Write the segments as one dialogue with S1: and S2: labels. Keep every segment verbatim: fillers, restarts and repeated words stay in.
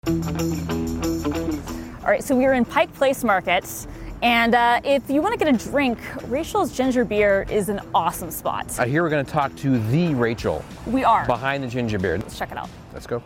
S1: All right, so we're in Pike Place Market, and uh, if you want to get a drink, Rachel's Ginger Beer is an awesome spot.
S2: Uh, here we're going to talk to the Rachel.
S1: We are.
S2: Behind the ginger beer.
S1: Let's check it out.
S2: Let's go.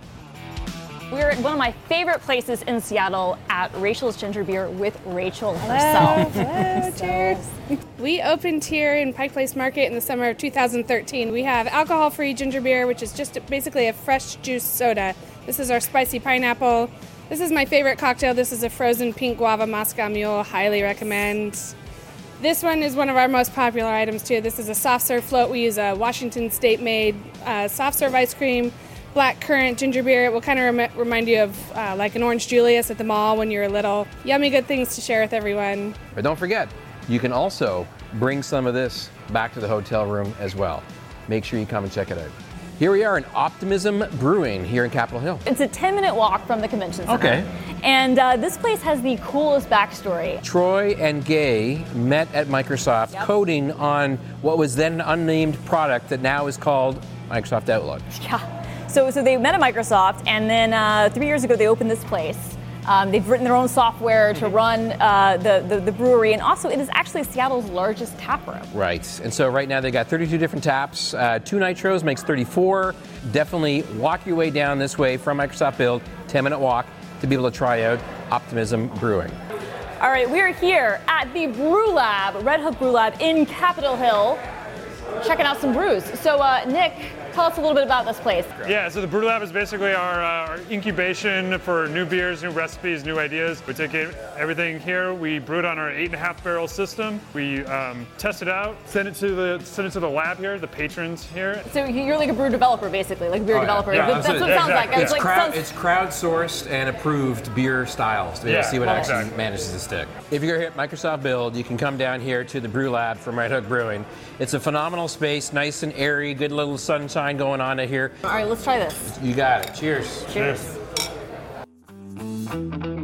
S1: We're at one of my favorite places in Seattle at Rachel's Ginger Beer with Rachel herself.
S3: Hello, cheers. We opened here in Pike Place Market in the summer of two thousand thirteen. We have alcohol-free ginger beer, which is just basically a fresh juice soda. This is our spicy pineapple. This is my favorite cocktail. This is a frozen pink guava Moscow Mule. Highly recommend. This one is one of our most popular items too. This is a soft serve float. We use a Washington State made uh, soft serve ice cream, black currant ginger beer. It will kind of rem- remind you of uh, like an Orange Julius at the mall when you were little. Yummy good things to share with everyone.
S2: But don't forget, you can also bring some of this back to the hotel room as well. Make sure you come and check it out. Here we are in Optimism Brewing here in Capitol Hill.
S1: It's a ten minute walk from the convention center.
S2: Okay.
S1: And uh, this place has the coolest backstory.
S2: Troy and Gay met at Microsoft
S1: Yep.
S2: coding on what was then an unnamed product that now is called Microsoft Outlook.
S1: Yeah. So, so they met at Microsoft, and then uh, three years ago they opened this place. Um, they've written their own software to run uh, the, the, the brewery, and also it is actually Seattle's largest tap room.
S2: Right, and so right now they got thirty-two different taps. Uh, two nitros makes thirty-four. Definitely walk your way down this way from Microsoft Build, ten minute walk to be able to try out Optimism Brewing.
S1: All right, we're here at the Brew Lab, Red Hook Brew Lab in Capitol Hill, checking out some brews. So uh, Nick, tell us a little bit about this place.
S4: Yeah, so the Brew Lab is basically our, uh, our incubation for new beers, new recipes, new ideas. We take it, everything here, we brew it on our eight and a half barrel system. We um, test it out, send it to the send it to the lab here, the patrons here.
S1: So you're like a brew developer, basically, like a beer
S2: Oh, yeah.
S1: developer.
S2: Yeah,
S1: That's what it
S4: absolutely.
S1: sounds
S4: Yeah,
S1: like.
S4: exactly.
S1: It's like
S2: crowd,
S1: sounds-
S2: it's crowdsourced and approved beer styles to
S4: Yeah,
S2: see what
S4: well,
S2: actually
S4: exactly.
S2: manages to stick. If you're here at Microsoft Build, you can come down here to the Brew Lab from Red Hook Brewing. It's a phenomenal space, nice and airy, good little sunshine going on in here.
S1: All right, let's try this.
S2: You got it. Cheers.
S1: Cheers.
S4: Cheers.